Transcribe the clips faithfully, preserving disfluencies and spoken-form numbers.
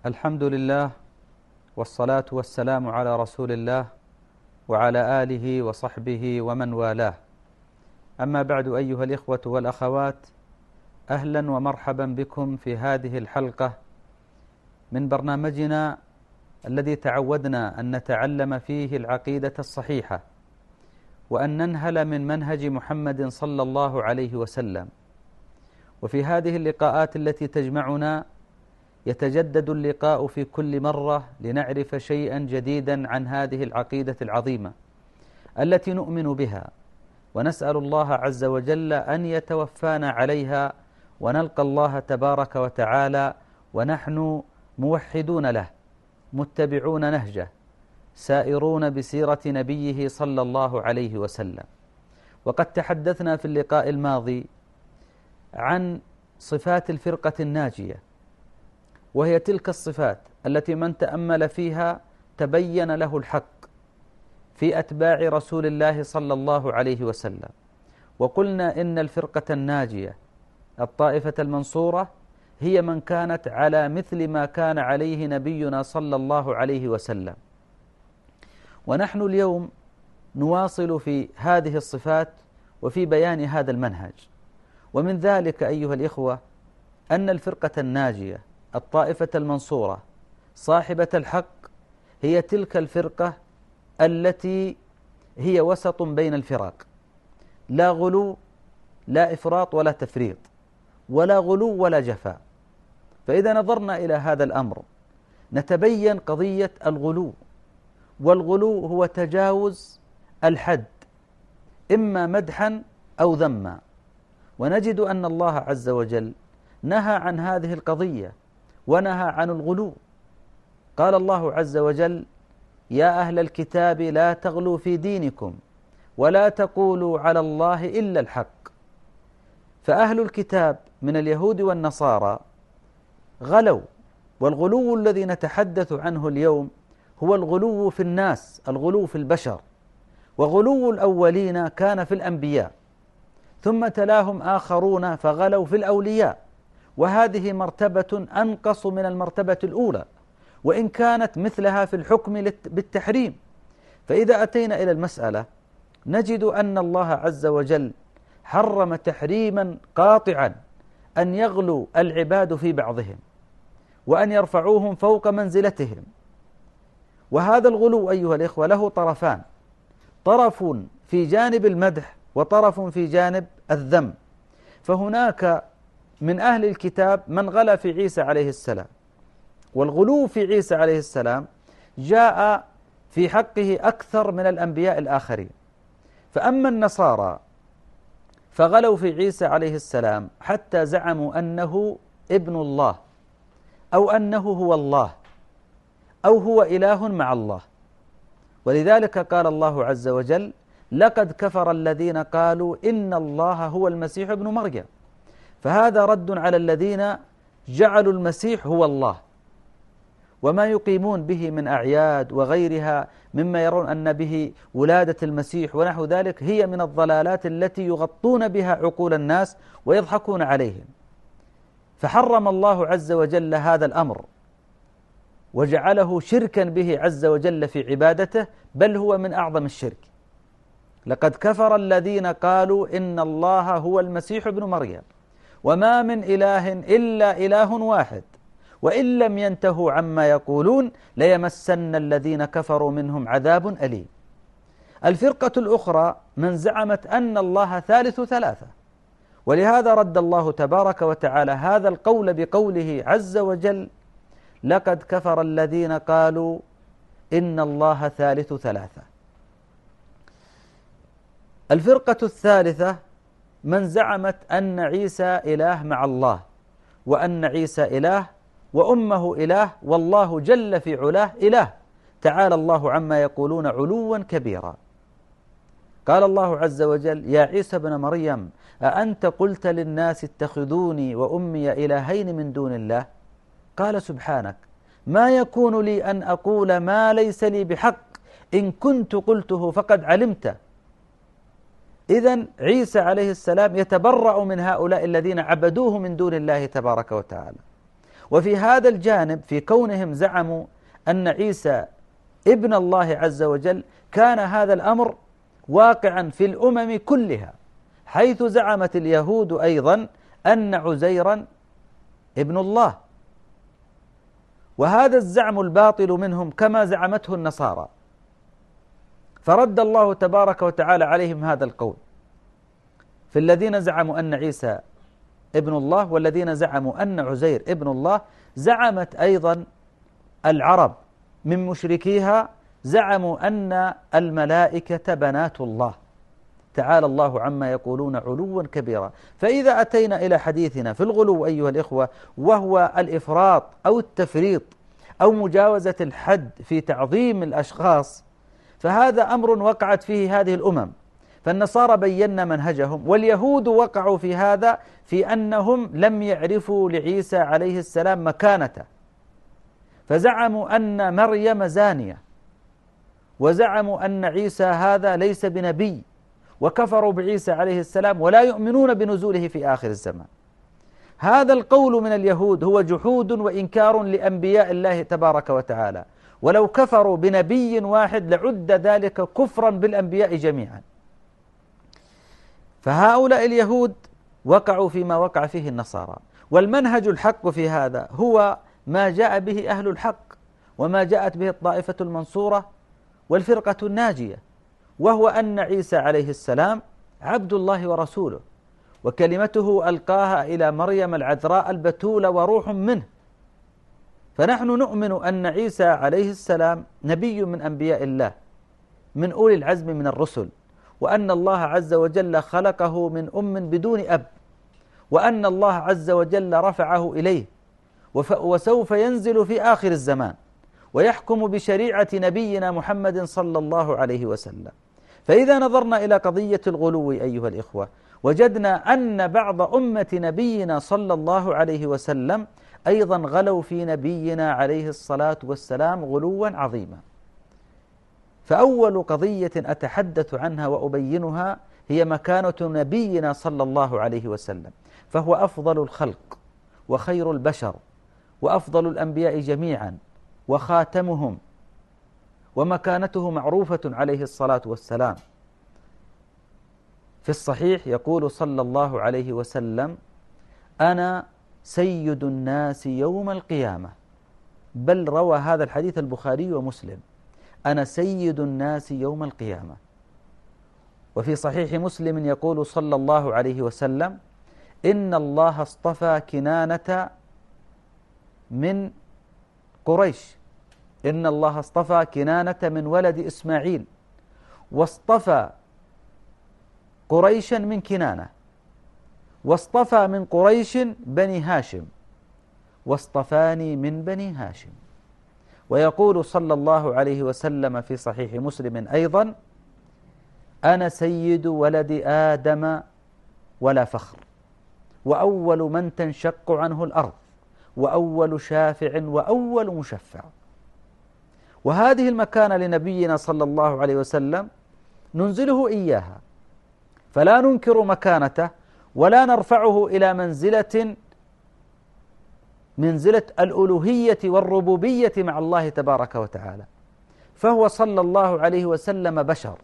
الحمد لله والصلاة والسلام على رسول الله وعلى آله وصحبه ومن والاه. أما بعد، أيها الإخوة والأخوات، أهلا ومرحبا بكم في هذه الحلقة من برنامجنا الذي تعودنا أن نتعلم فيه العقيدة الصحيحة وأن ننهل من منهج محمد صلى الله عليه وسلم. وفي هذه اللقاءات التي تجمعنا يتجدد اللقاء في كل مرة لنعرف شيئا جديدا عن هذه العقيدة العظيمة التي نؤمن بها، ونسأل الله عز وجل أن يتوفانا عليها ونلقى الله تبارك وتعالى ونحن موحدون له متبعون نهجه سائرون بسيرة نبيه صلى الله عليه وسلم. وقد تحدثنا في اللقاء الماضي عن صفات الفرقة الناجية، وهي تلك الصفات التي من تأمل فيها تبين له الحق في أتباع رسول الله صلى الله عليه وسلم. وقلنا إن الفرقة الناجية الطائفة المنصورة هي من كانت على مثل ما كان عليه نبينا صلى الله عليه وسلم. ونحن اليوم نواصل في هذه الصفات وفي بيان هذا المنهج. ومن ذلك أيها الإخوة أن الفرقة الناجية الطائفة المنصورة صاحبة الحق هي تلك الفرقة التي هي وسط بين الفرق، لا غلو لا إفراط ولا تفريط، ولا غلو ولا جفاء. فإذا نظرنا إلى هذا الأمر نتبين قضية الغلو، والغلو هو تجاوز الحد إما مدحا أو ذما، ونجد أن الله عز وجل نهى عن هذه القضية ونهى عن الغلو. قال الله عز وجل: يا أهل الكتاب لا تغلوا في دينكم ولا تقولوا على الله إلا الحق. فأهل الكتاب من اليهود والنصارى غلوا، والغلو الذي نتحدث عنه اليوم هو الغلو في الناس، الغلو في البشر. وغلو الأولين كان في الأنبياء، ثم تلاهم آخرون فغلوا في الأولياء، وهذه مرتبة أنقص من المرتبة الأولى، وإن كانت مثلها في الحكم بالتحريم. فإذا أتينا إلى المسألة نجد أن الله عز وجل حرم تحريما قاطعا أن يغلو العباد في بعضهم وأن يرفعوهم فوق منزلتهم. وهذا الغلو أيها الإخوة له طرفان، طرف في جانب المدح وطرف في جانب الذم. فهناك من أهل الكتاب من غلا في عيسى عليه السلام، والغلو في عيسى عليه السلام جاء في حقه أكثر من الأنبياء الآخرين. فأما النصارى فغلوا في عيسى عليه السلام حتى زعموا أنه ابن الله، أو أنه هو الله، أو هو إله مع الله. ولذلك قال الله عز وجل: لقد كفر الذين قالوا إن الله هو المسيح ابن مريم. فهذا رد على الذين جعلوا المسيح هو الله، وما يقيمون به من أعياد وغيرها مما يرون أن به ولادة المسيح ونحو ذلك هي من الضلالات التي يغطون بها عقول الناس ويضحكون عليهم. فحرم الله عز وجل هذا الأمر وجعله شركا به عز وجل في عبادته، بل هو من أعظم الشرك. لقد كفر الذين قالوا إن الله هو المسيح ابن مريم وما من إله إلا إله واحد وإن لم ينتهوا عما يقولون ليمسن الذين كفروا منهم عذاب أليم. الفرقة الأخرى من زعمت أن الله ثالث ثلاثة، ولهذا رد الله تبارك وتعالى هذا القول بقوله عز وجل: لقد كفر الذين قالوا إن الله ثالث ثلاثة. الفرقة الثالثة من زعمت أن عيسى إله مع الله، وأن عيسى إله وأمه إله، والله جل في علاه إله، تعالى الله عما يقولون علوا كبيرا. قال الله عز وجل: يا عيسى ابن مريم أأنت قلت للناس اتخذوني وأمي إلهين من دون الله؟ قال سبحانك ما يكون لي أن أقول ما ليس لي بحق، إن كنت قلته فقد علمته. إذن عيسى عليه السلام يتبرأ من هؤلاء الذين عبدوه من دون الله تبارك وتعالى. وفي هذا الجانب في كونهم زعموا أن عيسى ابن الله عز وجل، كان هذا الأمر واقعا في الأمم كلها، حيث زعمت اليهود أيضا أن عزيرا ابن الله، وهذا الزعم الباطل منهم كما زعمته النصارى. فرد الله تبارك وتعالى عليهم هذا القول في الذين زعموا أن عيسى ابن الله والذين زعموا أن عزير ابن الله. زعمت أيضا العرب من مشركيها، زعموا أن الملائكة بنات الله، تعالى الله عما يقولون علوا كبيرا. فإذا أتينا إلى حديثنا في الغلو أيها الإخوة، وهو الإفراط أو التفريط أو مجاوزة الحد في تعظيم الأشخاص، فهذا أمر وقعت فيه هذه الأمم. فالنصارى بينا منهجهم، واليهود وقعوا في هذا، في أنهم لم يعرفوا لعيسى عليه السلام مكانته، فزعموا أن مريم زانية، وزعموا أن عيسى هذا ليس بنبي، وكفروا بعيسى عليه السلام ولا يؤمنون بنزوله في آخر الزمان. هذا القول من اليهود هو جحود وإنكار لأنبياء الله تبارك وتعالى، ولو كفروا بنبي واحد لعد ذلك كفرا بالأنبياء جميعا. فهؤلاء اليهود وقعوا فيما وقع فيه النصارى، والمنهج الحق في هذا هو ما جاء به أهل الحق، وما جاءت به الطائفة المنصورة والفرقة الناجية، وهو أن عيسى عليه السلام عبد الله ورسوله، وكلمته ألقاها إلى مريم العذراء البتول وروح منه. فنحن نؤمن أن عيسى عليه السلام نبي من أنبياء الله، من أولي العزم من الرسل، وأن الله عز وجل خلقه من أم بدون أب، وأن الله عز وجل رفعه إليه، وسوف ينزل في آخر الزمان ويحكم بشريعة نبينا محمد صلى الله عليه وسلم. فإذا نظرنا إلى قضية الغلو أيها الإخوة، وجدنا أن بعض أمة نبينا صلى الله عليه وسلم أيضا غلوا في نبينا عليه الصلاة والسلام غلوا عظيما. فأول قضية أتحدث عنها وأبينها هي مكانة نبينا صلى الله عليه وسلم، فهو أفضل الخلق وخير البشر وأفضل الأنبياء جميعا وخاتمهم، ومكانته معروفة عليه الصلاة والسلام. في الصحيح يقول صلى الله عليه وسلم: أنا سيد الناس يوم القيامة، بل روى هذا الحديث البخاري ومسلم، أنا سيد الناس يوم القيامة. وفي صحيح مسلم يقول صلى الله عليه وسلم: إن الله اصطفى كنانة من قريش، إن الله اصطفى كنانة من ولد إسماعيل، واصطفى قريشا من كنانة، واصطفى من قريش بني هاشم، واصطفاني من بني هاشم. ويقول صلى الله عليه وسلم في صحيح مسلم أيضا: أنا سيد ولد آدم ولا فخر، وأول من تنشق عنه الأرض، وأول شافع وأول مشفع. وهذه المكانة لنبينا صلى الله عليه وسلم ننزله إياها، فلا ننكر مكانته ولا نرفعه إلى منزلة منزلة الألوهية والربوبية مع الله تبارك وتعالى، فهو صلى الله عليه وسلم بشر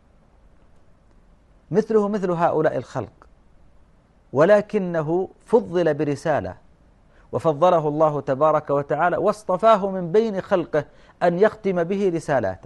مثله مثل هؤلاء الخلق، ولكنه فضل برسالة، وفضله الله تبارك وتعالى واصطفاه من بين خلقه أن يختم به رسالاته.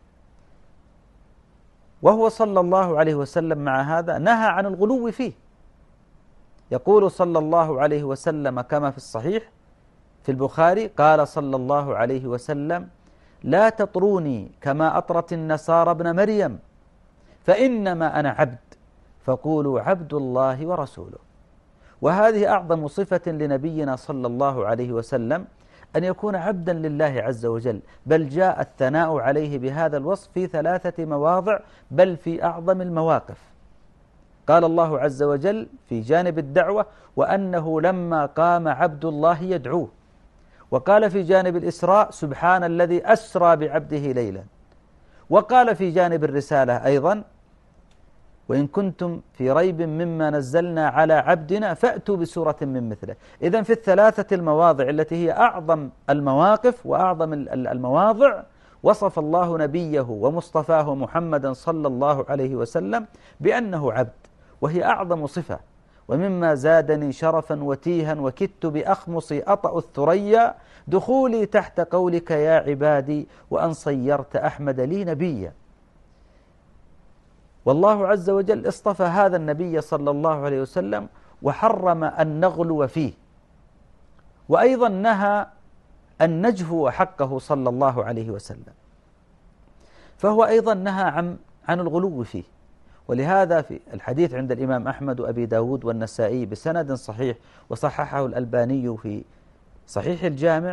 وهو صلى الله عليه وسلم مع هذا نهى عن الغلو فيه. يقول صلى الله عليه وسلم كما في الصحيح في البخاري: قال صلى الله عليه وسلم: لا تطروني كما أطرت النصارى ابن مريم، فإنما أنا عبد، فقولوا عبد الله ورسوله. وهذه أعظم صفة لنبينا صلى الله عليه وسلم، أن يكون عبدا لله عز وجل، بل جاء الثناء عليه بهذا الوصف في ثلاثة مواضع، بل في أعظم المواقف. قال الله عز وجل في جانب الدعوة: وأنه لما قام عبد الله يدعوه. وقال في جانب الإسراء: سبحان الذي أسرى بعبده ليلا. وقال في جانب الرسالة أيضا: وإن كنتم في ريب مما نزلنا على عبدنا فأتوا بسورة من مثله. إذن في الثلاثة المواضع التي هي أعظم المواقف وأعظم المواضع وصف الله نبيه ومصطفاه محمدا صلى الله عليه وسلم بأنه عبد، وهي أعظم صفة. ومما زادني شرفا وتيها وكدت بأخمصي أطأ الثريا دخولي تحت قولك يا عبادي وأن صيرت أحمد لي نبيا. والله عز وجل اصطفى هذا النبي صلى الله عليه وسلم وحرم أن نغلو فيه، وأيضا نهى أن نجفو حقه صلى الله عليه وسلم، فهو أيضا نهى عن عن الغلو فيه. ولهذا في الحديث عند الإمام أحمد وأبي داود والنسائي بسند صحيح وصححه الألباني في صحيح الجامع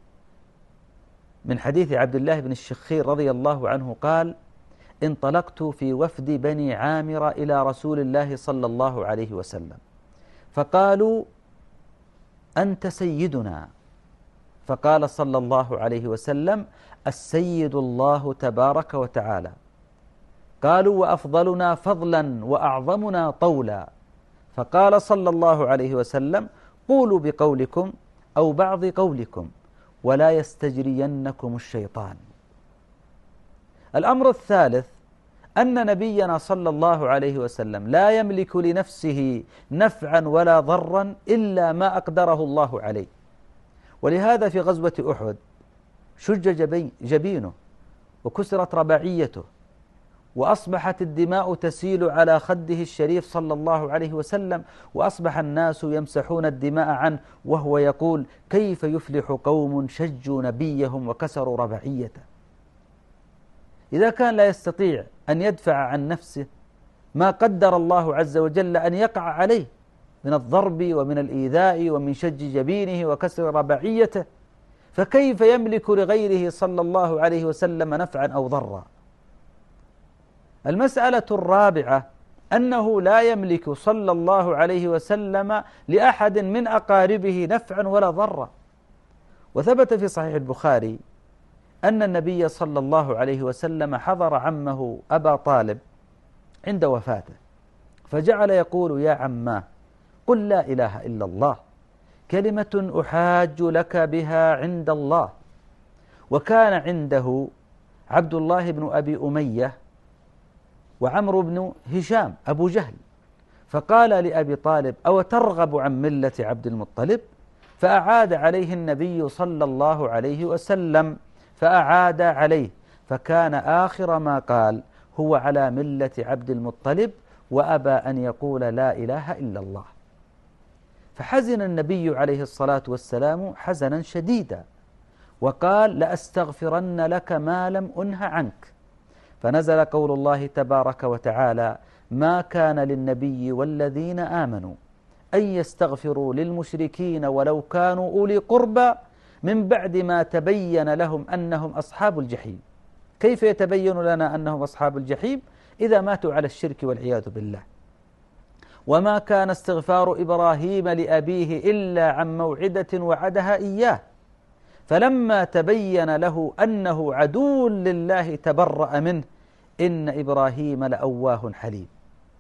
من حديث عبد الله بن الشخير رضي الله عنه قال: انطلقت في وفد بني عامر إلى رسول الله صلى الله عليه وسلم فقالوا أنت سيدنا، فقال صلى الله عليه وسلم: السيد الله تبارك وتعالى. قالوا: وأفضلنا فضلا وأعظمنا طولا، فقال صلى الله عليه وسلم: قولوا بقولكم أو بعض قولكم ولا يستجرينكم الشيطان. الأمر الثالث أن نبينا صلى الله عليه وسلم لا يملك لنفسه نفعا ولا ضرا إلا ما أقدره الله عليه. ولهذا في غزوة أحد شج جبينه وكسرت رباعيته وأصبحت الدماء تسيل على خده الشريف صلى الله عليه وسلم، وأصبح الناس يمسحون الدماء عنه وهو يقول: كيف يفلح قوم شجوا نبيهم وكسروا رباعيته. إذا كان لا يستطيع أن يدفع عن نفسه ما قدر الله عز وجل أن يقع عليه من الضرب ومن الإيذاء ومن شج جبينه وكسر رباعيته، فكيف يملك لغيره صلى الله عليه وسلم نفعا أو ضرا؟ المسألة الرابعة أنه لا يملك صلى الله عليه وسلم لأحد من أقاربه نفعا ولا ضرا. وثبت في صحيح البخاري أن النبي صلى الله عليه وسلم حضر عمه أبا طالب عند وفاته فجعل يقول: يا عماه قل لا إله إلا الله كلمة أحاج لك بها عند الله. وكان عنده عبد الله بن أبي أمية وعمرو بن هشام أبو جهل، فقال لأبي طالب: أو ترغب عن ملة عبد المطلب؟ فأعاد عليه النبي صلى الله عليه وسلم فأعاد عليه، فكان آخر ما قال: هو على ملة عبد المطلب وأبى أن يقول لا إله إلا الله. فحزن النبي عليه الصلاة والسلام حزنا شديدا وقال: لأستغفرن لك ما لم أنه عنك. فنزل قول الله تبارك وتعالى: ما كان للنبي والذين آمنوا أن يستغفروا للمشركين ولو كانوا أولي قربى من بعد ما تبين لهم أنهم أصحاب الجحيم. كيف يتبين لنا أنهم أصحاب الجحيم؟ إذا ماتوا على الشرك والعياذ بالله. وما كان استغفار إبراهيم لأبيه إلا عن موعدة وعدها إياه فلما تبين له أنه عدو لله تبرأ منه إن إبراهيم لأواه حليم.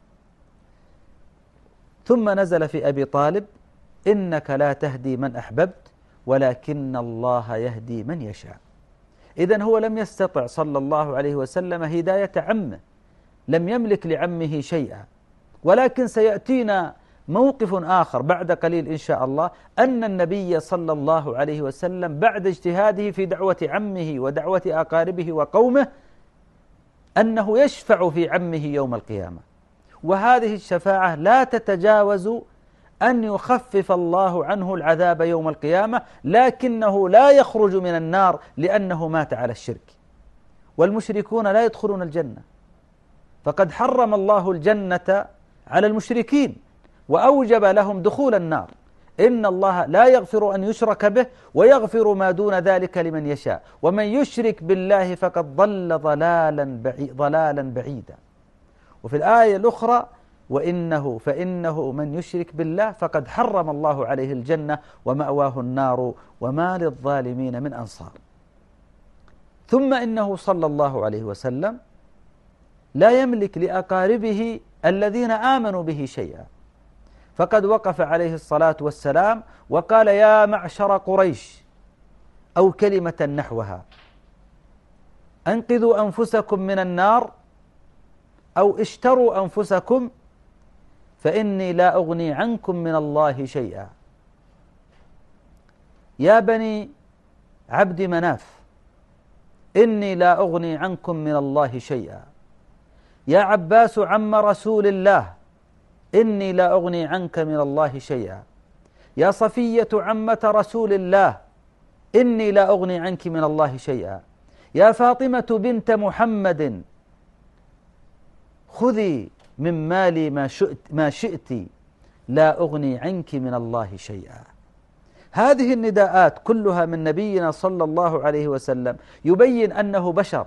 ثم نزل في أبي طالب: إنك لا تهدي من أحببت ولكن الله يهدي من يشاء. إذن هو لم يستطع صلى الله عليه وسلم هداية عمه، لم يملك لعمه شيئا. ولكن سيأتينا موقف آخر بعد قليل إن شاء الله أن النبي صلى الله عليه وسلم بعد اجتهاده في دعوة عمه ودعوة أقاربه وقومه أنه يشفع في عمه يوم القيامة، وهذه الشفاعة لا تتجاوز أن يخفف الله عنه العذاب يوم القيامة، لكنه لا يخرج من النار لأنه مات على الشرك. والمشركون لا يدخلون الجنة، فقد حرم الله الجنة على المشركين وأوجب لهم دخول النار. إن الله لا يغفر أن يشرك به ويغفر ما دون ذلك لمن يشاء، ومن يشرك بالله فقد ضل ضلالا بعيدا, ضلالا بعيدا. وفي الآية الأخرى: وإنه فإنه من يشرك بالله فقد حرم الله عليه الجنة ومأواه النار وما للظالمين من أنصار. ثم إنه صلى الله عليه وسلم لا يملك لأقاربه الذين آمنوا به شيئا، فقد وقف عليه الصلاة والسلام وقال يا معشر قريش أو كلمة نحوها أنقذوا أنفسكم من النار أو اشتروا أنفسكم فإني لا أغني عنكم من الله شيئا. يا بني عبد مناف إني لا أغني عنكم من الله شيئا. يا عباس عم رسول الله إني لا أغني عنك من الله شيئا. يا صفية عمة رسول الله إني لا أغني عنك من الله شيئا. يا فاطمة بنت محمد خذي من مالي ما شئت, ما شئت لا أغني عنك من الله شيئا. هذه النداءات كلها من نبينا صلى الله عليه وسلم يبين أنه بشر،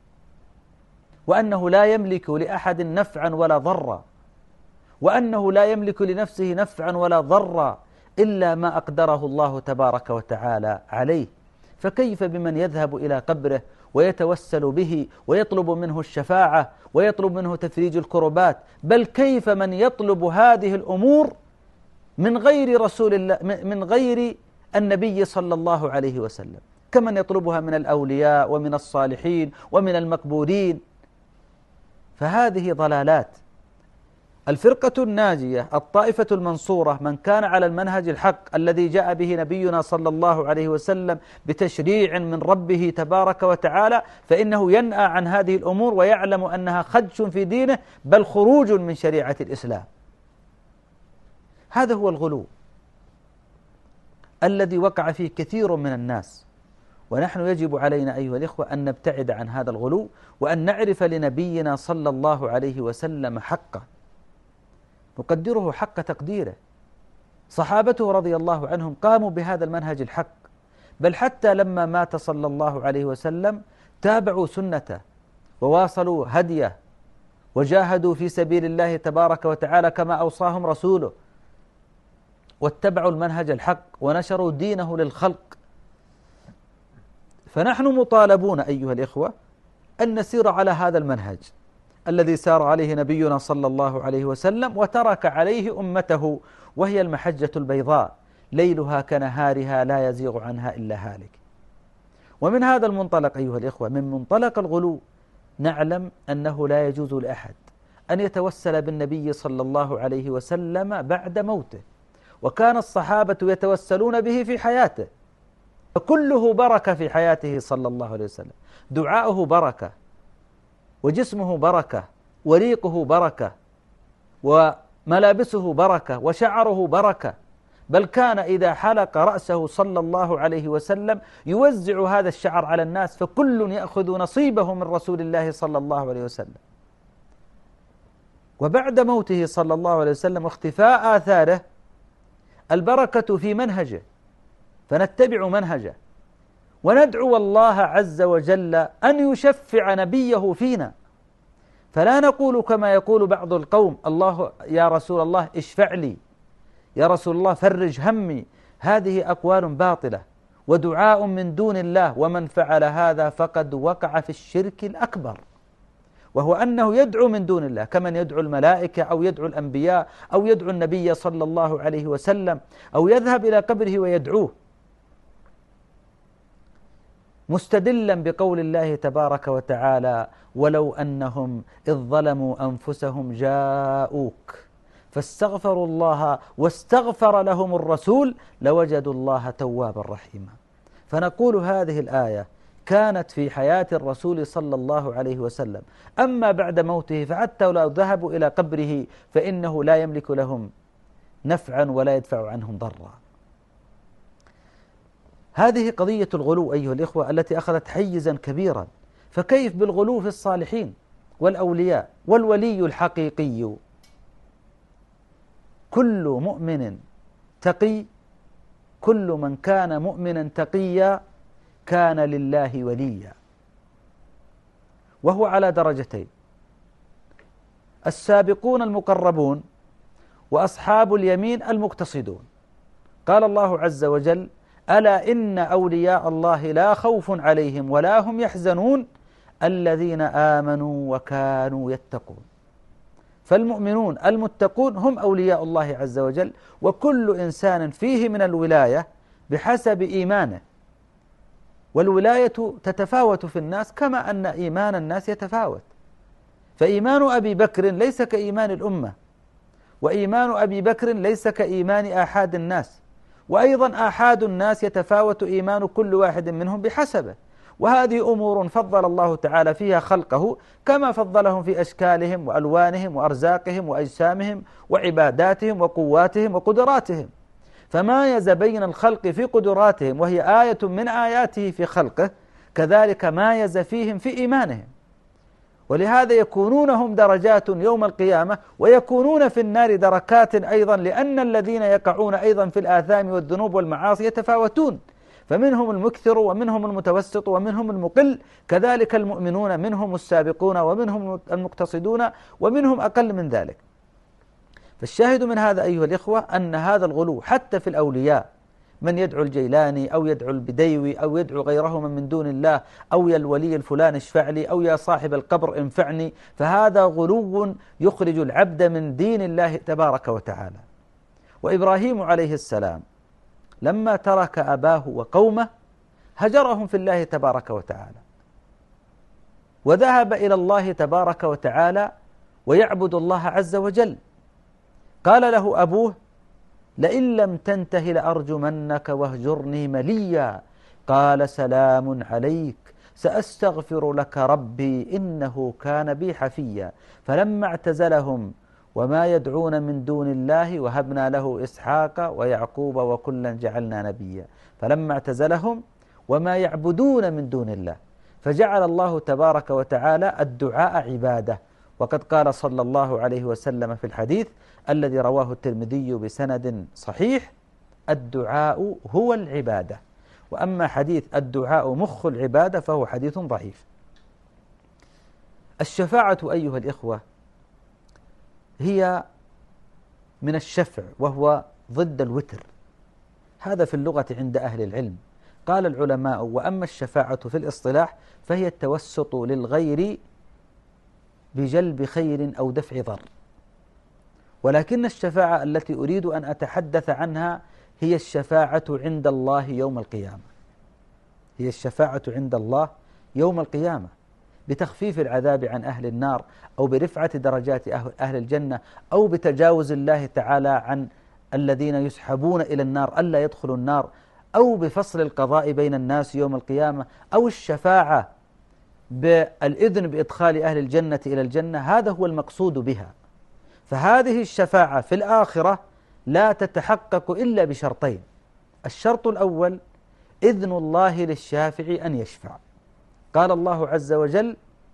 وأنه لا يملك لأحد نفعا ولا ضرا، وأنه لا يملك لنفسه نفعا ولا ضرا إلا ما أقدره الله تبارك وتعالى عليه. فكيف بمن يذهب إلى قبره ويتوسل به ويطلب منه الشفاعة ويطلب منه تفريج الكربات؟ بل كيف من يطلب هذه الأمور من غير رسول الله، من غير النبي صلى الله عليه وسلم، كمن يطلبها من الأولياء ومن الصالحين ومن المقبولين. فهذه ضلالات. الفرقة الناجية الطائفة المنصورة من كان على المنهج الحق الذي جاء به نبينا صلى الله عليه وسلم بتشريع من ربه تبارك وتعالى، فإنه ينأى عن هذه الأمور ويعلم أنها خدش في دينه بل خروج من شريعة الإسلام. هذا هو الغلو الذي وقع فيه كثير من الناس، ونحن يجب علينا أيها الإخوة أن نبتعد عن هذا الغلو وأن نعرف لنبينا صلى الله عليه وسلم حقه، نقدره حق تقديره. صحابته رضي الله عنهم قاموا بهذا المنهج الحق، بل حتى لما مات صلى الله عليه وسلم تابعوا سنته وواصلوا هديه وجاهدوا في سبيل الله تبارك وتعالى كما أوصاهم رسوله، واتبعوا المنهج الحق ونشروا دينه للخلق. فنحن مطالبون أيها الإخوة أن نسير على هذا المنهج الذي سار عليه نبينا صلى الله عليه وسلم وترك عليه أمته، وهي المحجة البيضاء ليلها كنهارها لا يزيغ عنها إلا هالك. ومن هذا المنطلق أيها الإخوة، من منطلق الغلو، نعلم أنه لا يجوز لأحد أن يتوسل بالنبي صلى الله عليه وسلم بعد موته، وكان الصحابة يتوسلون به في حياته، فكله بركة في حياته صلى الله عليه وسلم. دعاؤه بركة، وجسمه بركة، وريقه بركة، وملابسه بركة، وشعره بركة، بل كان إذا حلق رأسه صلى الله عليه وسلم يوزع هذا الشعر على الناس، فكل يأخذ نصيبه من رسول الله صلى الله عليه وسلم. وبعد موته صلى الله عليه وسلم واختفاء آثاره، البركة في منهجه، فنتبع منهجه وندعو الله عز وجل أن يشفع نبيه فينا، فلا نقول كما يقول بعض القوم الله يا رسول الله اشفع لي، يا رسول الله فرج همي. هذه أقوال باطلة ودعاء من دون الله، ومن فعل هذا فقد وقع في الشرك الأكبر، وهو أنه يدعو من دون الله كمن يدعو الملائكة أو يدعو الأنبياء أو يدعو النبي صلى الله عليه وسلم أو يذهب إلى قبره ويدعوه، مستدلا بقول الله تبارك وتعالى ولو أنهم إذ ظلموا أنفسهم جاءوك فاستغفروا الله واستغفر لهم الرسول لوجدوا الله توابا رحيما. فنقول هذه الآية كانت في حياة الرسول صلى الله عليه وسلم، أما بعد موته فحتى لو ذهبوا إلى قبره فإنه لا يملك لهم نفعا ولا يدفع عنهم ضرا. هذه قضية الغلو أيها الإخوة التي أخذت حيزا كبيرا. فكيف بالغلو في الصالحين والأولياء والولي الحقيقي؟ كل مؤمن تقي، كل من كان مؤمنا تقيا كان لله وليا، وهو على درجتين: السابقون المقربون وأصحاب اليمين المقتصدون. قال الله عز وجل: ألا إن أولياء الله لا خوف عليهم ولا هم يحزنون الذين آمنوا وكانوا يتقون. فالمؤمنون المتقون هم أولياء الله عز وجل، وكل إنسان فيه من الولاية بحسب إيمانه، والولاية تتفاوت في الناس كما أن إيمان الناس يتفاوت. فإيمان أبي بكر ليس كإيمان الأمة، وإيمان أبي بكر ليس كإيمان آحاد الناس، وأيضا آحاد الناس يتفاوت إيمان كل واحد منهم بحسبه. وهذه أمور فضل الله تعالى فيها خلقه كما فضلهم في أشكالهم وألوانهم وأرزاقهم وأجسامهم وعباداتهم وقواتهم وقدراتهم، فمايز بين الخلق في قدراتهم وهي آية من آياته في خلقه، كذلك مايز فيهم في إيمانهم. ولهذا يكونون هم درجات يوم القيامة، ويكونون في النار دركات أيضا، لأن الذين يقعون أيضا في الآثام والذنوب والمعاصي يتفاوتون، فمنهم المكثر ومنهم المتوسط ومنهم المقل، كذلك المؤمنون منهم السابقون ومنهم المقتصدون ومنهم أقل من ذلك. فالشاهد من هذا أيها الإخوة أن هذا الغلو حتى في الأولياء، من يدعو الجيلاني أو يدعو البديوي أو يدعو غيرهما من دون الله، أو يا الولي الفلان اشفع لي، أو يا صاحب القبر انفعني، فهذا غلو يخرج العبد من دين الله تبارك وتعالى. وإبراهيم عليه السلام لما ترك أباه وقومه هجرهم في الله تبارك وتعالى، وذهب إلى الله تبارك وتعالى ويعبد الله عز وجل. قال له أبوه: لئن لم تنته لأرجمنك واهجرني مليا. قال: سلام عليك سأستغفر لك ربي إنه كان بي حفيا. فلما اعتزلهم وما يدعون من دون الله وهبنا له إسحاق ويعقوب وكلا جعلنا نبيا. فلما اعتزلهم وما يعبدون من دون الله فجعل الله تبارك وتعالى الدعاء عبادة. وقد قال صلى الله عليه وسلم في الحديث الذي رواه الترمذي بسند صحيح: الدعاء هو العبادة. وأما حديث الدعاء مخ العبادة فهو حديث ضعيف. الشفاعة أيها الإخوة هي من الشفع، وهو ضد الوتر. هذا في اللغة عند أهل العلم. قال العلماء: وأما الشفاعة في الاصطلاح فهي التوسط للغير بجلب خير أو دفع ضر. ولكن الشفاعة التي أريد أن أتحدث عنها هي الشفاعة عند الله يوم القيامة. هي الشفاعة عند الله يوم القيامة بتخفيف العذاب عن أهل النار، أو برفعة درجات أهل الجنة، أو بتجاوز الله تعالى عن الذين يسحبون إلى النار ألا يدخلوا النار، أو بفصل القضاء بين الناس يوم القيامة، أو الشفاعة بالإذن بإدخال أهل الجنة إلى الجنة. هذا هو المقصود بها. فهذه الشفاعة في الآخرة لا تتحقق إلا بشرطين: الشرط الأول إذن الله للشافع أن يشفع. قال الله عز وجل: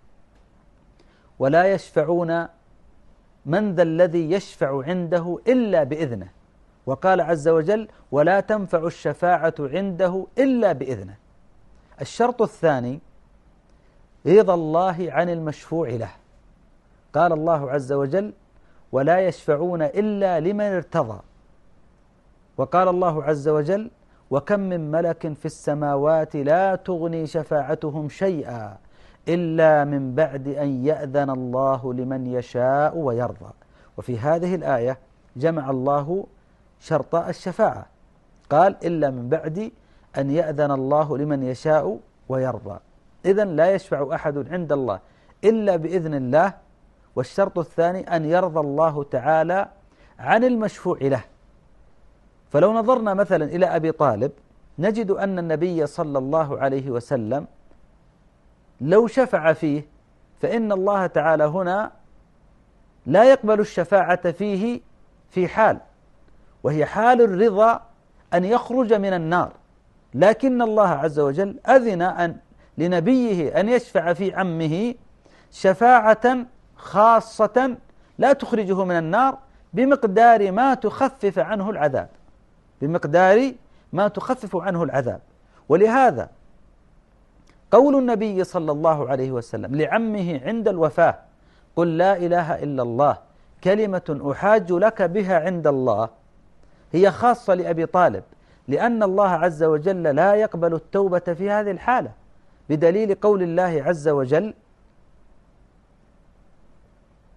ولا يشفعون من ذا الذي يشفع عنده إلا بإذنه. وقال عز وجل: ولا تنفع الشفاعة عنده إلا بإذنه. الشرط الثاني رضا الله عن المشفوع له. قال الله عز وجل: ولا يشفعون إلا لمن ارتضى. وقال الله عز وجل: وكم من ملك في السماوات لا تغني شفاعتهم شيئا إلا من بعد أن يأذن الله لمن يشاء ويرضى. وفي هذه الآية جمع الله شرط الشفاعة، قال: إلا من بعد أن يأذن الله لمن يشاء ويرضى. إذن لا يشفع أحد عند الله إلا بإذن الله. والشرط الثاني أن يرضى الله تعالى عن المشفوع له. فلو نظرنا مثلا إلى أبي طالب نجد أن النبي صلى الله عليه وسلم لو شفع فيه فإن الله تعالى هنا لا يقبل الشفاعة فيه في حال، وهي حال الرضا أن يخرج من النار، لكن الله عز وجل أذن أن لنبيه أن يشفع في عمه شفاعة خاصة لا تخرجه من النار بمقدار ما تخفف عنه العذاب، بمقدار ما تخفف عنه العذاب. ولهذا قول النبي صلى الله عليه وسلم لعمه عند الوفاة: قل لا إله إلا الله كلمة أحاج لك بها عند الله، هي خاصة لأبي طالب، لأن الله عز وجل لا يقبل التوبة في هذه الحالة، بدليل قول الله عز وجل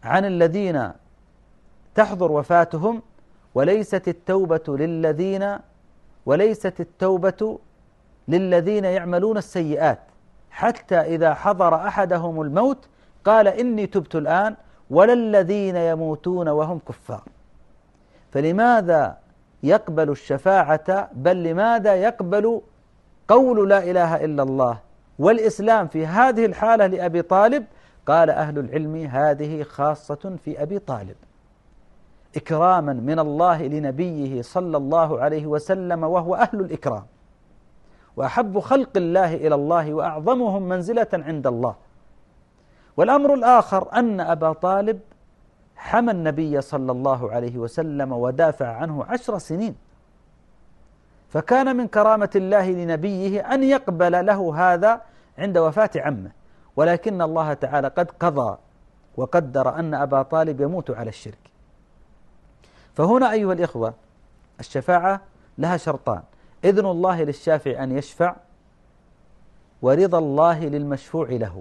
عن الذين تحضر وفاتهم، وليست التوبة للذين وليست التوبة للذين يعملون السيئات حتى إذا حضر أحدهم الموت قال إني تبت الآن، ولا الذين يموتون وهم كفار. فلماذا يقبل الشفاعة، بل لماذا يقبل قول لا إله إلا الله والإسلام في هذه الحالة لأبي طالب؟ قال أهل العلم هذه خاصة في أبي طالب، إكراما من الله لنبيه صلى الله عليه وسلم، وهو أهل الإكرام وأحب خلق الله إلى الله وأعظمهم منزلة عند الله. والأمر الآخر أن أبا طالب حمى النبي صلى الله عليه وسلم ودافع عنه عشر سنين، فكان من كرامة الله لنبيه أن يقبل له هذا عند وفاة عمه، ولكن الله تعالى قد قضى وقدر أن أبا طالب يموت على الشرك. فهنا أيها الإخوة الشفاعة لها شرطان: إذن الله للشافع أن يشفع، ورضا الله للمشفوع له.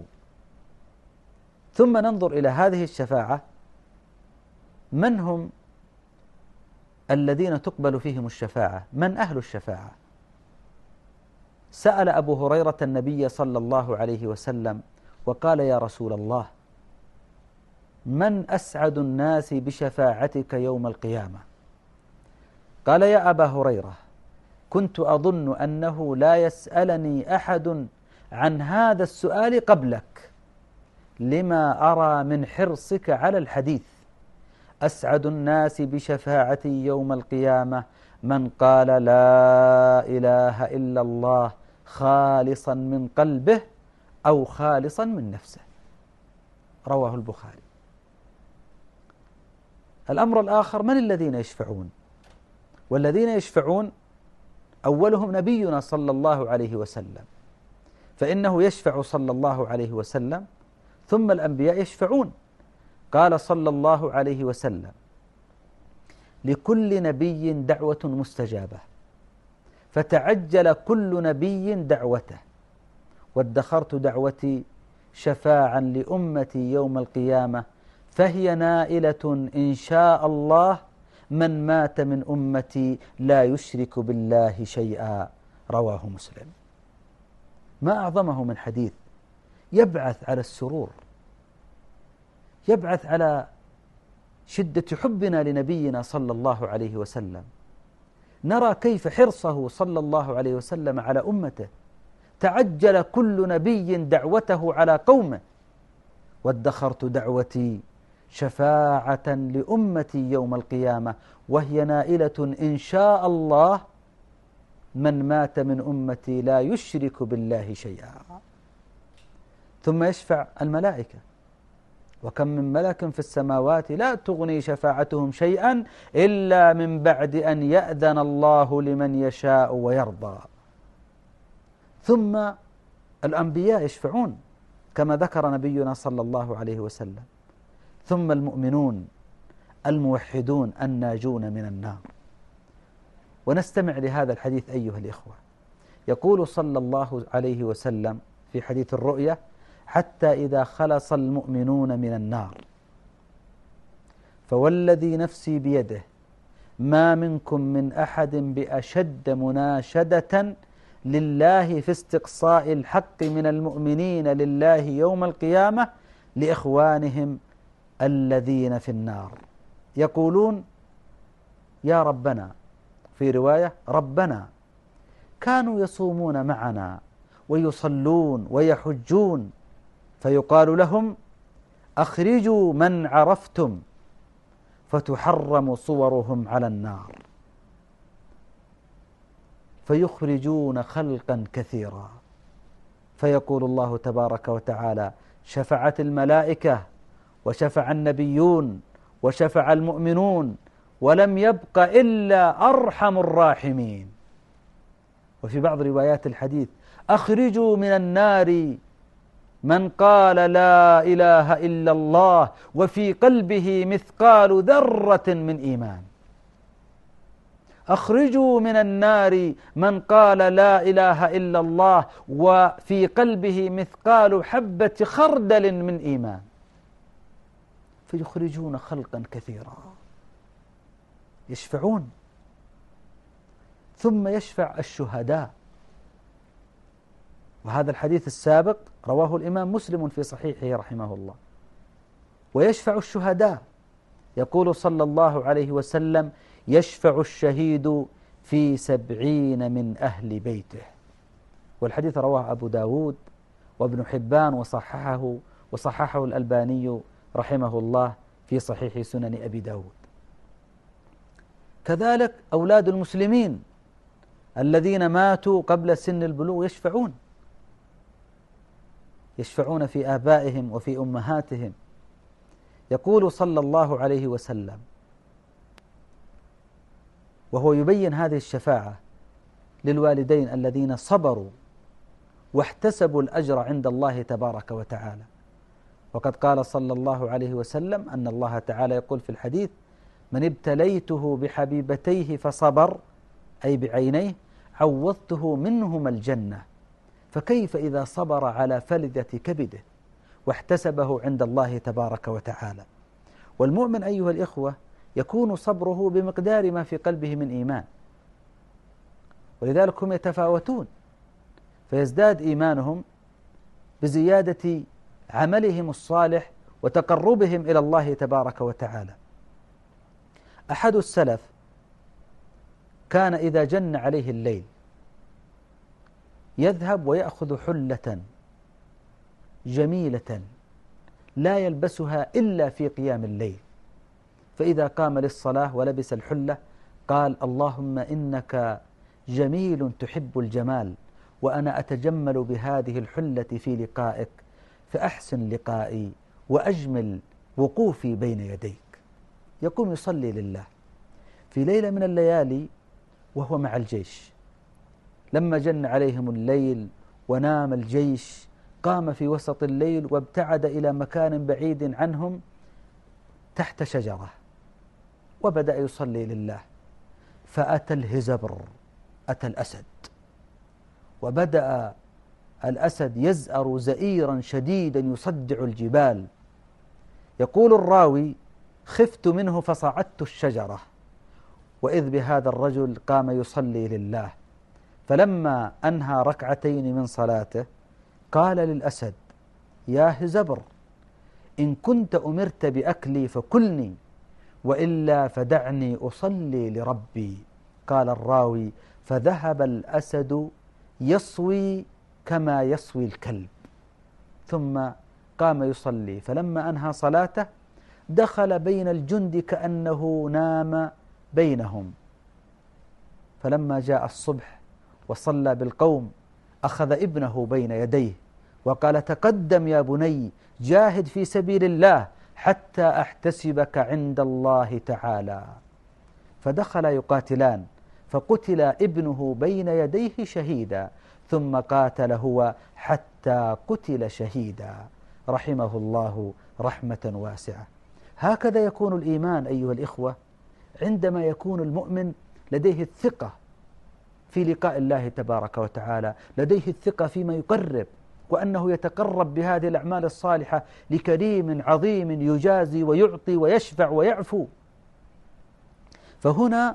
ثم ننظر إلى هذه الشفاعة، من هم الذين تقبل فيهم الشفاعة؟ من أهل الشفاعة؟ سأل أبو هريرة النبي صلى الله عليه وسلم وقال: يا رسول الله، من أسعد الناس بشفاعتك يوم القيامة؟ قال: يا أبا هريرة، كنت أظن أنه لا يسألني أحد عن هذا السؤال قبلك، لما أرى من حرصك على الحديث. أسعد الناس بشفاعتي يوم القيامة من قال لا إله إلا الله خالصا من قلبه أو خالصا من نفسه، رواه البخاري. الأمر الآخر: من الذين يشفعون؟ والذين يشفعون أولهم نبينا صلى الله عليه وسلم، فإنه يشفع صلى الله عليه وسلم، ثم الأنبياء يشفعون. قال صلى الله عليه وسلم: لكل نبي دعوة مستجابة، فتعجل كل نبي دعوته، وادخرت دعوتي شفاعا لأمتي يوم القيامة، فهي نائلة إن شاء الله من مات من أمتي لا يشرك بالله شيئا، رواه مسلم. ما أعظمه من حديث يبعث على السرور، يبعث على شدة حبنا لنبينا صلى الله عليه وسلم. نرى كيف حرصه صلى الله عليه وسلم على أمته، تعجل كل نبي دعوته على قومه، وادخرت دعوتي شفاعة لأمتي يوم القيامة، وهي نائلة إن شاء الله من مات من أمتي لا يشرك بالله شيئا. ثم يشفع الملائكة، وكم من ملك في السماوات لا تغني شفاعتهم شيئا إلا من بعد أن يأذن الله لمن يشاء ويرضى. ثم الأنبياء يشفعون كما ذكر نبينا صلى الله عليه وسلم، ثم المؤمنون الموحدون الناجون من النار. ونستمع لهذا الحديث أيها الإخوة. يقول صلى الله عليه وسلم في حديث الرؤيا: حتى إذا خلص المؤمنون من النار فوالذي نفسي بيده ما منكم من أحد بأشد مناشدة لله في استقصاء الحق من المؤمنين لله يوم القيامة لإخوانهم الذين في النار، يقولون: يا ربنا، في رواية: ربنا، كانوا يصومون معنا ويصلون ويحجون، فيقال لهم: أخرجوا من عرفتم، فتحرم صورهم على النار، فيخرجون خلقا كثيرا، فيقول الله تبارك وتعالى: شفعت الملائكة وشفع النبيون وشفع المؤمنون، ولم يبق إلا أرحم الراحمين. وفي بعض روايات الحديث: أخرجوا من النار من قال لا إله إلا الله وفي قلبه مثقال ذرة من إيمان. أخرجوا من النار من قال لا إله إلا الله وفي قلبه مثقال حبة خردل من إيمان. فيخرجون خلقا كثيرا يشفعون. ثم يشفع الشهداء، وهذا الحديث السابق رواه الإمام مسلم في صحيحه رحمه الله. ويشفع الشهداء، يقول صلى الله عليه وسلم: يشفع الشهيد في سبعين من أهل بيته. والحديث رواه أبو داود وابن حبان وصححه وصححه الألباني رحمه الله في صحيح سنن أبي داود. كذلك أولاد المسلمين الذين ماتوا قبل سن البلوغ يشفعون يشفعون في آبائهم وفي أمهاتهم. يقول صلى الله عليه وسلم وهو يبين هذه الشفاعة للوالدين الذين صبروا واحتسبوا الأجر عند الله تبارك وتعالى. وقد قال صلى الله عليه وسلم أن الله تعالى يقول في الحديث: من ابتليته بحبيبتيه فصبر، أي بعينيه، عوضته منهما الجنة. فكيف إذا صبر على فلذة كبده واحتسبه عند الله تبارك وتعالى؟ والمؤمن أيها الإخوة يكون صبره بمقدار ما في قلبه من إيمان، ولذلك هم يتفاوتون، فيزداد إيمانهم بزيادة عملهم الصالح وتقربهم إلى الله تبارك وتعالى. أحد السلف كان إذا جن عليه الليل يذهب ويأخذ حلة جميلة لا يلبسها إلا في قيام الليل، فإذا قام للصلاة ولبس الحلة قال: اللهم إنك جميل تحب الجمال، وأنا أتجمل بهذه الحلة في لقائك، فأحسن لقائي وأجمل وقوفي بين يديك. يقوم يصلي لله في ليلة من الليالي وهو مع الجيش. لما جن عليهم الليل ونام الجيش قام في وسط الليل وابتعد إلى مكان بعيد عنهم تحت شجرة وبدأ يصلي لله. فأتى الهزبر، أتى الأسد، وبدأ الأسد يزأر زئيرا شديدا يصدع الجبال. يقول الراوي: خفت منه فصعدت الشجرة، وإذ بهذا الرجل قام يصلي لله. فلما أنهى ركعتين من صلاته قال للأسد: يا هزبر، إن كنت أمرت بأكلي فكلني، وإلا فدعني أصلي لربي. قال الراوي: فذهب الأسد يصوي كما يصوي الكلب، ثم قام يصلي. فلما أنهى صلاته دخل بين الجند كأنه نام بينهم. فلما جاء الصبح وصلى بالقوم أخذ ابنه بين يديه وقال: تقدم يا بني، جاهد في سبيل الله حتى أحتسبك عند الله تعالى. فدخل يقاتلان، فقتل ابنه بين يديه شهيدا، ثم قاتل هو حتى قتل شهيدا، رحمه الله رحمة واسعة. هكذا يكون الإيمان أيها الإخوة عندما يكون المؤمن لديه الثقة في لقاء الله تبارك وتعالى، لديه الثقة فيما يقرب، وأنه يتقرب بهذه الأعمال الصالحة لكريم عظيم يجازي ويعطي ويشفع ويعفو. فهنا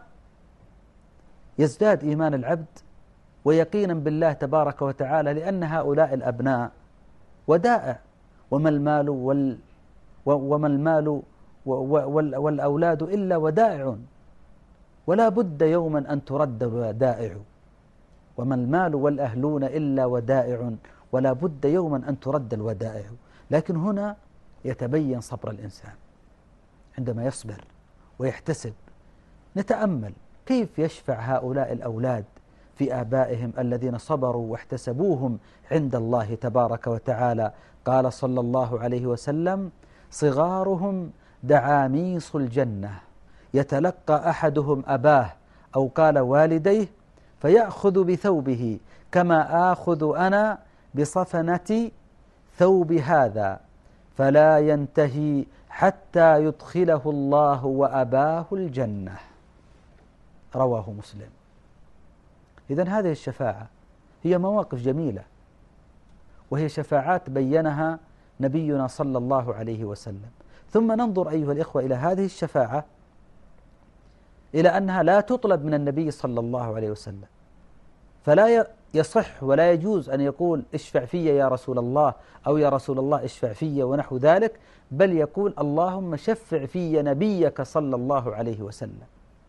يزداد إيمان العبد ويقينا بالله تبارك وتعالى، لأن هؤلاء الأبناء ودائع، وما المال وال وما المال والأولاد إلا ودائع، ولا بد يوما أن ترد الودائع. وما المال والأهلون إلا ودائع، ولا بد يوما أن ترد الودائع. لكن هنا يتبين صبر الإنسان عندما يصبر ويحتسب. نتأمل كيف يشفع هؤلاء الأولاد في آبائهم الذين صبروا واحتسبوهم عند الله تبارك وتعالى. قال صلى الله عليه وسلم: صغارهم دعاميص الجنة، يتلقى أحدهم أباه أو قال والديه فيأخذ بثوبه كما آخذ أنا بصفنة ثوب هذا، فلا ينتهي حتى يدخله الله وأباه الجنة. رواه مسلم. إذن هذه الشفاعة هي مواقف جميلة، وهي شفاعات بينها نبينا صلى الله عليه وسلم. ثم ننظر أيها الإخوة إلى هذه الشفاعة، إلى أنها لا تطلب من النبي صلى الله عليه وسلم، فلا يصح ولا يجوز أن يقول اشفع في يا رسول الله، أو يا رسول الله اشفع في ونحو ذلك، بل يقول اللهم شفع في نبيك صلى الله عليه وسلم.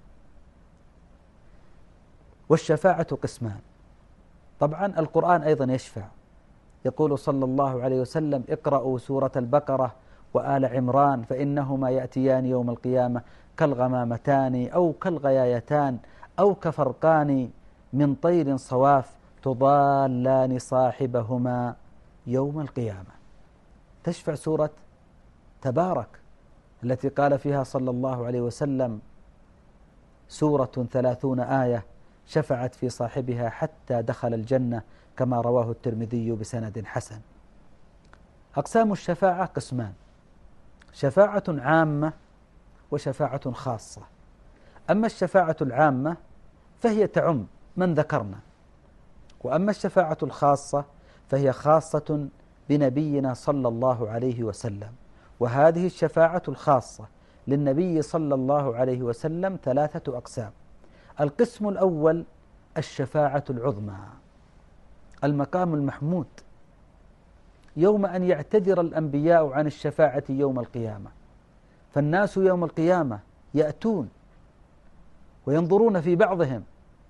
والشفاعة قسمان، طبعا القرآن أيضا يشفع، يقول صلى الله عليه وسلم اقرأوا سورة البقرة وآل عمران فإنهما يأتيان يوم القيامة كالغمامتان أو كالغيايتان أو كفرقان من طير صواف تضالان صاحبهما يوم القيامة. تشفع سورة تبارك التي قال فيها صلى الله عليه وسلم سورة ثلاثون آية شفعت في صاحبها حتى دخل الجنة، كما رواه الترمذي بسند حسن. أقسام الشفاعة قسمان: شفاعة عامة وشفاعة خاصة. أما الشفاعة العامة فهي تعم من ذكرنا، وأما الشفاعة الخاصة فهي خاصة بنبينا صلى الله عليه وسلم. وهذه الشفاعة الخاصة للنبي صلى الله عليه وسلم ثلاثة أقسام. القسم الأول الشفاعة العظمى، المقام المحمود، يوم أن يعتذر الأنبياء عن الشفاعة يوم القيامة، فالناس يوم القيامة يأتون وينظرون في بعضهم،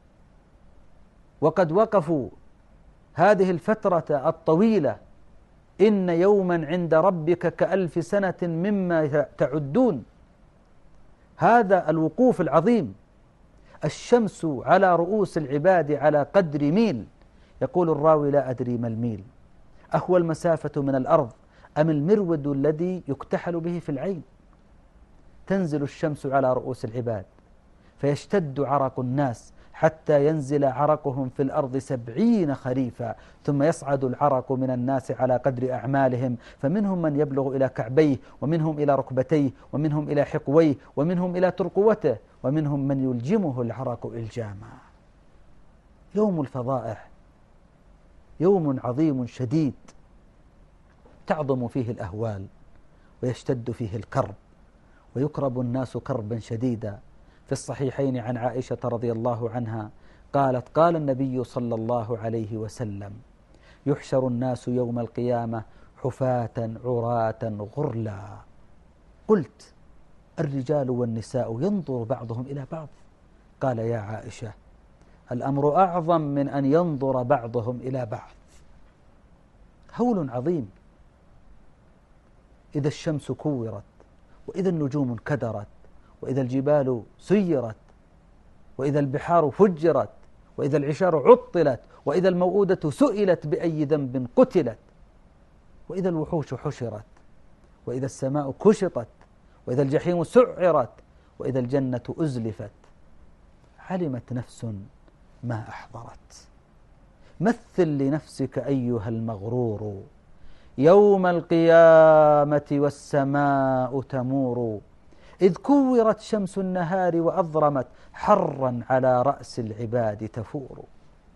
وقد وقفوا هذه الفترة الطويلة، إن يوما عند ربك كألف سنة مما تعدون. هذا الوقوف العظيم، الشمس على رؤوس العباد على قدر ميل، يقول الراوي لا أدري ما الميل، أهو المسافة من الأرض أم المرود الذي يكتحل به في العين؟ تنزل الشمس على رؤوس العباد فيشتد عرق الناس حتى ينزل عرقهم في الأرض سبعين خريفا، ثم يصعد العرق من الناس على قدر أعمالهم، فمنهم من يبلغ إلى كعبيه، ومنهم إلى ركبتيه، ومنهم إلى حقويه، ومنهم إلى ترقوته، ومنهم من يلجمه العرق إلجاما. يوم الفضائح، يوم عظيم شديد تعظم فيه الأهوال ويشتد فيه الكرب ويكرب الناس كربا شديدا. في الصحيحين عن عائشة رضي الله عنها قالت قال النبي صلى الله عليه وسلم يحشر الناس يوم القيامة حفاة عراة غرلا. قلت الرجال والنساء ينظر بعضهم إلى بعض؟ قال يا عائشة الأمر أعظم من أن ينظر بعضهم إلى بعض. هول عظيم. إذا الشمس كورت، وإذا النجوم انكدرت، وإذا الجبال سيرت، وإذا البحار فجرت، وإذا العشار عطلت، وإذا الموءودة سئلت بأي ذنب قتلت، وإذا الوحوش حشرت، وإذا السماء كشطت، وإذا الجحيم سعرت، وإذا الجنة أزلفت، علمت نفس ما أحضرت. مثل لنفسك أيها المغرور يوم القيامة والسماء تمور، إذ كورت شمس النهار وأضرمت حرا على رأس العباد تفور،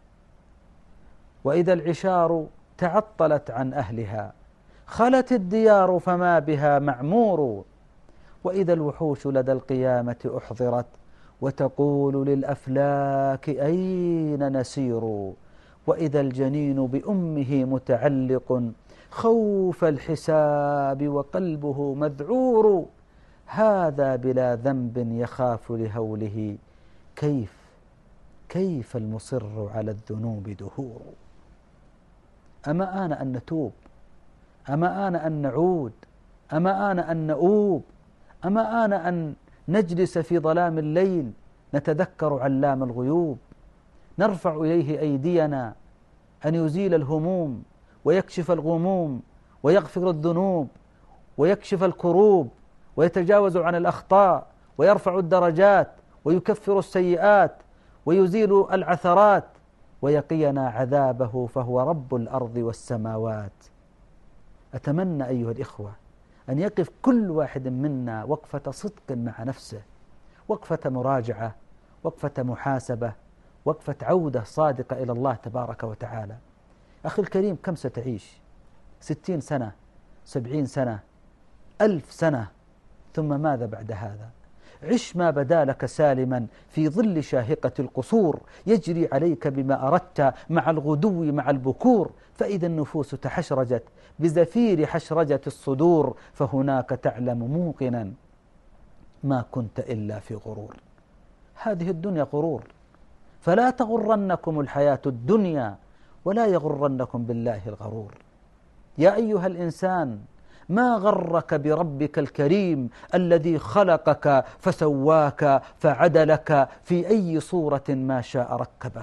وإذا العشار تعطلت عن أهلها خلت الديار فما بها معمور، وإذا الوحوش لدى القيامة أحضرت وتقول للأفلاك أين نسير، وإذا الجنين بأمه متعلق خوف الحساب وقلبه مذعور، هذا بلا ذنب يخاف لهوله كيف كيف المصر على الذنوب دهور. أما آن أن نتوب، أما آن أن نعود، أما آن أن نؤوب، أما آن أن نجلس في ظلام الليل نتذكر علام الغيوب، نرفع إليه أيدينا أن يزيل الهموم ويكشف الغموم ويغفر الذنوب ويكشف الكروب ويتجاوز عن الأخطاء ويرفع الدرجات ويكفر السيئات ويزيل العثرات ويقينا عذابه، فهو رب الأرض والسماوات. أتمنى أيها الإخوة أن يقف كل واحد منا وقفة صدق مع نفسه، وقفة مراجعة، وقفة محاسبة، وقفة عودة صادقة إلى الله تبارك وتعالى. أخي الكريم، كم ستعيش؟ ستين سنة، سبعين سنة، ألف سنة، ثم ماذا بعد هذا؟ عش ما بدا لك سالما في ظل شاهقة القصور، يجري عليك بما أردت مع الغدو مع البكور، فإذا النفوس تحشرجت بزفير حشرجة الصدور، فهناك تعلم موقنا ما كنت إلا في غرور. هذه الدنيا غرور، فلا تغرنكم الحياة الدنيا ولا يغرنكم بالله الغرور. يا أيها الإنسان ما غرك بربك الكريم الذي خلقك فسواك فعدلك في أي صورة ما شاء ركبك.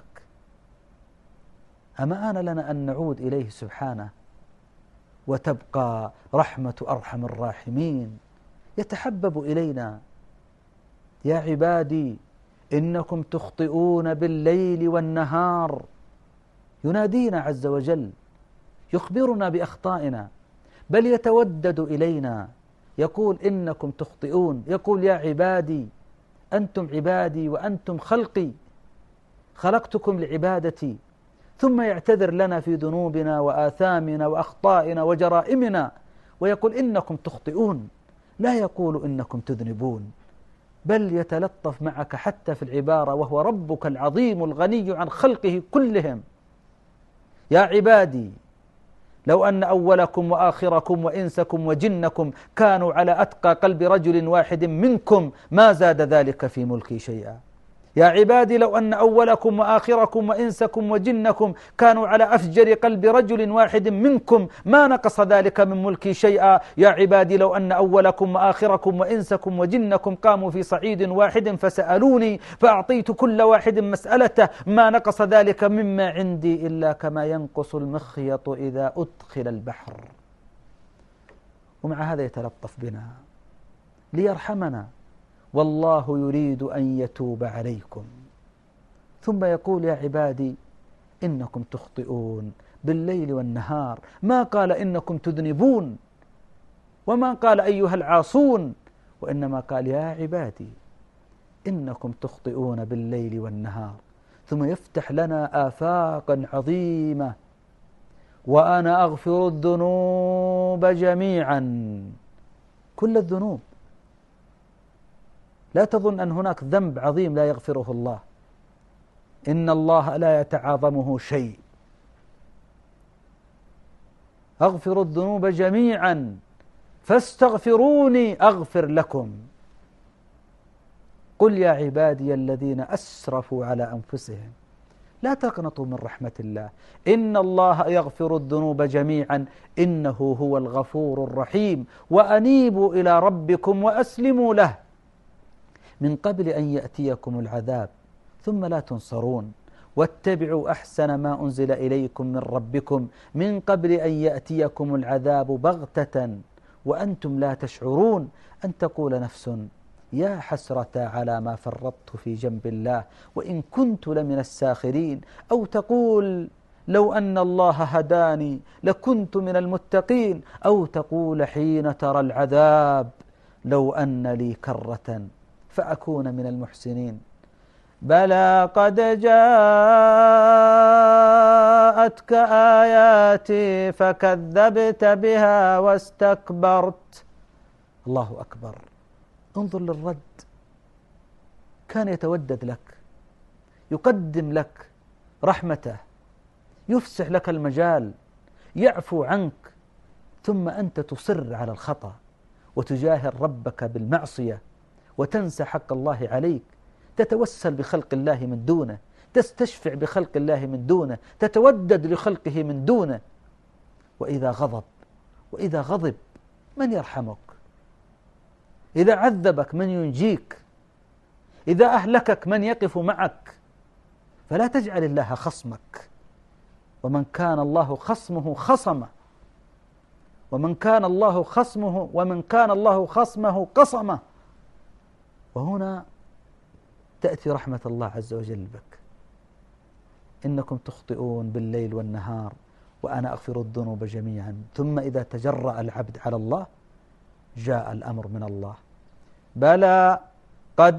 أما آن لنا أن نعود إليه سبحانه وتبقى رحمة أرحم الراحمين يتحبب إلينا. يا عبادي إنكم تخطئون بالليل والنهار، ينادينا عز وجل، يخبرنا بأخطائنا، بل يتودد إلينا يقول إنكم تخطئون، يقول يا عبادي أنتم عبادي وأنتم خلقي، خلقتكم لعبادتي، ثم يعتذر لنا في ذنوبنا وآثامنا وأخطائنا وجرائمنا ويقول إنكم تخطئون، لا يقول إنكم تذنبون، بل يتلطف معك حتى في العبارة، وهو ربك العظيم الغني عن خلقه كلهم. يا عبادي لو أن أولكم وآخركم وإنسكم وجنكم كانوا على أتقى قلب رجل واحد منكم ما زاد ذلك في ملكي شيئا. يا عبادي لو أن أولكم وآخركم وإنسكم وجنكم كانوا على أفجر قلب رجل واحد منكم ما نقص ذلك من ملكي شيئا. يا عبادي لو أن أولكم وآخركم وإنسكم وجنكم قاموا في صعيد واحد فسألوني فأعطيت كل واحد مسألته ما نقص ذلك مما عندي إلا كما ينقص المخيط إذا أدخل البحر. ومع هذا يتلطف بنا ليرحمنا، والله يريد أن يتوب عليكم. ثم يقول يا عبادي إنكم تخطئون بالليل والنهار، ما قال إنكم تذنبون وما قال أيها العاصون، وإنما قال يا عبادي إنكم تخطئون بالليل والنهار. ثم يفتح لنا آفاقا عظيمة، وأنا أغفر الذنوب جميعا، كل الذنوب. لا تظن أن هناك ذنب عظيم لا يغفره الله، إن الله لا يتعاظمه شيء. أغفر الذنوب جميعا فاستغفروني أغفر لكم. قل يا عبادي الذين أسرفوا على أنفسهم لا تقنطوا من رحمة الله إن الله يغفر الذنوب جميعا إنه هو الغفور الرحيم، وأنيبوا إلى ربكم وأسلموا له من قبل أن يأتيكم العذاب ثم لا تنصرون، واتبعوا أحسن ما أنزل إليكم من ربكم من قبل أن يأتيكم العذاب بغتة وأنتم لا تشعرون، أن تقول نفس يا حسرة على ما فرطت في جنب الله وإن كنت لمن الساخرين، أو تقول لو أن الله هداني لكنت من المتقين، أو تقول حين ترى العذاب لو أن لي كرة فأكون من المحسنين. بلى قد جاءتك آياتي فكذبت بها واستكبرت. الله أكبر، انظر للرد، كان يتودد لك، يقدم لك رحمته، يفسح لك المجال، يعفو عنك، ثم أنت تصر على الخطأ وتجاهر ربك بالمعصية وتنسى حق الله عليك، تتوسل بخلق الله من دونه، تستشفع بخلق الله من دونه، تتودد لخلقه من دونه. وإذا غضب وإذا غضب من يرحمك؟ إذا عذبك من ينجيك؟ إذا أهلكك من يقف معك؟ فلا تجعل الله خصمك، ومن كان الله خصمه خصمه، ومن كان الله خصمه ومن كان الله خصمه قصمه. وهنا تأتي رحمة الله عز وجل بك. إنكم تخطئون بالليل والنهار وأنا أغفر الذنوب جميعا. ثم إذا تجرأ العبد على الله جاء الأمر من الله، بلى قد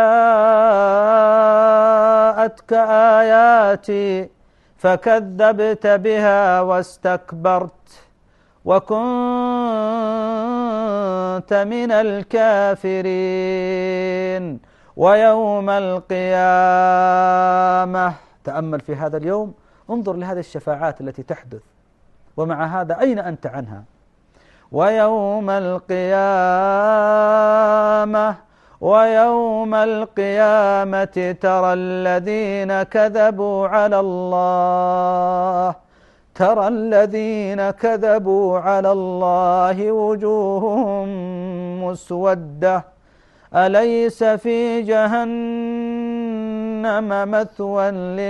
جاءتك آياتي فكذبت بها واستكبرت وكنت من الكافرين. ويوم القيامة، تأمل في هذا اليوم، انظر لهذه الشفاعات التي تحدث، ومع هذا أين أنت عنها؟ ويوم القيامة ويوم القيامة ترى الذين كذبوا على الله ترى الذين كذبوا على الله وجوههم مسودة أليس في جهنم مثوى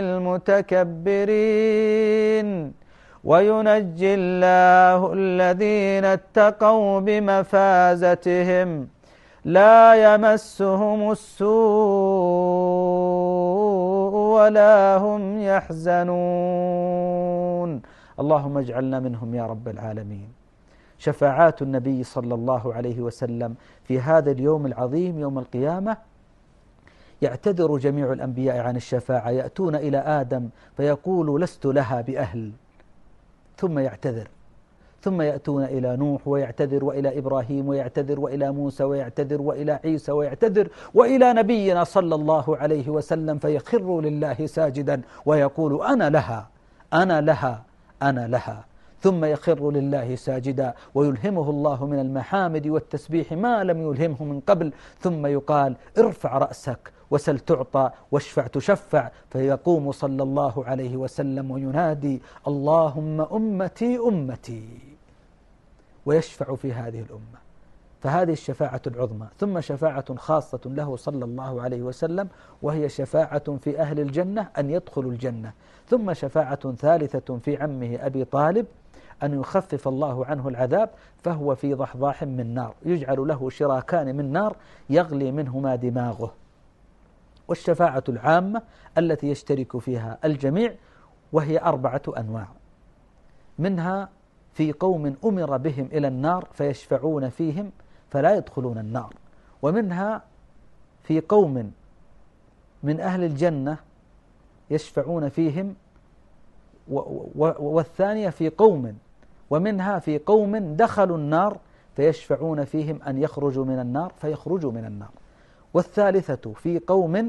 للمتكبرين وينجي الله الذين اتقوا بمفازتهم لا يمسهم السوء ولا هم يحزنون. اللهم اجعلنا منهم يا رب العالمين. شفاعات النبي صلى الله عليه وسلم في هذا اليوم العظيم يوم القيامة، يعتذر جميع الأنبياء عن الشفاعة، يأتون إلى آدم فيقول لست لها بأهل، ثم يعتذر، ثم يأتون إلى نوح ويعتذر، وإلى إبراهيم ويعتذر، وإلى موسى ويعتذر، وإلى عيسى ويعتذر، وإلى نبينا صلى الله عليه وسلم فيخر لله ساجدا ويقول أنا لها أنا لها أنا لها، ثم يخر لله ساجدا ويلهمه الله من المحامد والتسبيح ما لم يلهمه من قبل، ثم يقال ارفع رأسك وسل تعطى واشفع تشفع، فيقوم صلى الله عليه وسلم وينادي اللهم أمتي أمتي، ويشفع في هذه الأمة. فهذه الشفاعة العظمى. ثم شفاعة خاصة له صلى الله عليه وسلم، وهي شفاعة في أهل الجنة أن يدخلوا الجنة. ثم شفاعة ثالثة في عمه أبي طالب أن يخفف الله عنه العذاب، فهو في ضحضاح من نار، يجعل له شراكان من نار يغلي منهما دماغه. والشفاعة العامة التي يشترك فيها الجميع، وهي أربعة أنواع، منها في قوم أمر بهم إلى النار فيشفعون فيهم فلا يدخلون النار، ومنها في قوم من أهل الجنة يشفعون فيهم، والثانية في قوم ومنها في قوم دخلوا النار فيشفعون فيهم أن يخرجوا من النار فيخرجوا من النار، والثالثة في قوم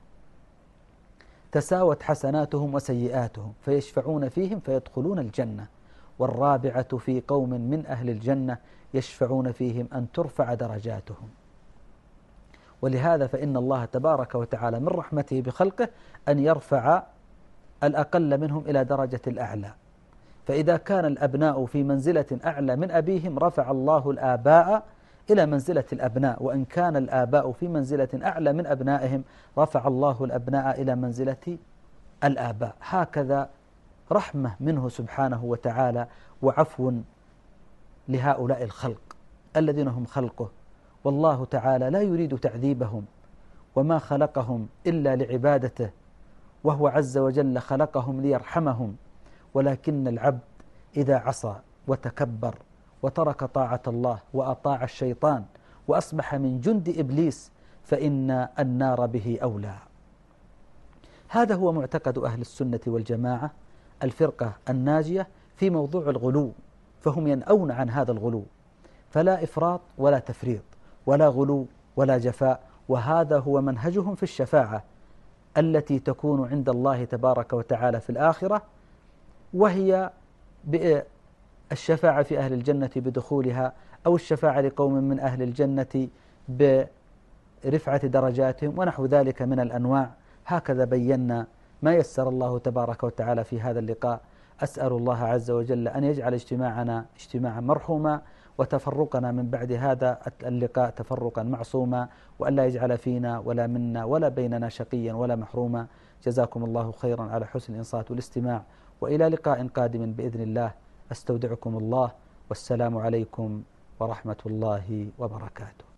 تساوت حسناتهم وسيئاتهم فيشفعون فيهم فيدخلون الجنة، والرابعة في قوم من أهل الجنة يشفعون فيهم أن ترفع درجاتهم. ولهذا فإن الله تبارك وتعالى من رحمته بخلقه أن يرفع الأقل منهم إلى درجة الأعلى، فإذا كان الأبناء في منزلة أعلى من أبيهم رفع الله الآباء إلى منزلة الأبناء، وإن كان الآباء في منزلة أعلى من أبنائهم رفع الله الأبناء إلى منزلة الآباء. هكذا رحمة منه سبحانه وتعالى وعفو لهؤلاء الخلق الذين هم خلقه، والله تعالى لا يريد تعذيبهم، وما خلقهم إلا لعبادته، وهو عز وجل خلقهم ليرحمهم، ولكن العبد إذا عصى وتكبر وترك طاعة الله وأطاع الشيطان وأصبح من جند إبليس فإن النار به أولى. هذا هو معتقد أهل السنة والجماعة الفرقة الناجية في موضوع الغلو، فهم ينأون عن هذا الغلو، فلا إفراط ولا تفريط ولا غلو ولا جفاء، وهذا هو منهجهم في الشفاعة التي تكون عند الله تبارك وتعالى في الآخرة، وهي الشفاعة في أهل الجنة بدخولها، أو الشفاعة لقوم من أهل الجنة برفعة درجاتهم ونحو ذلك من الأنواع. هكذا بينا ما يسر الله تبارك وتعالى في هذا اللقاء. أسأل الله عز وجل أن يجعل اجتماعنا اجتماعا مرحوما، وتفرقنا من بعد هذا اللقاء تفرقا معصوما، وأن لا يجعل فينا ولا منا ولا بيننا شقيا ولا محروما. جزاكم الله خيرا على حسن الإنصات والاستماع، وإلى لقاء قادم بإذن الله. أستودعكم الله، والسلام عليكم ورحمة الله وبركاته.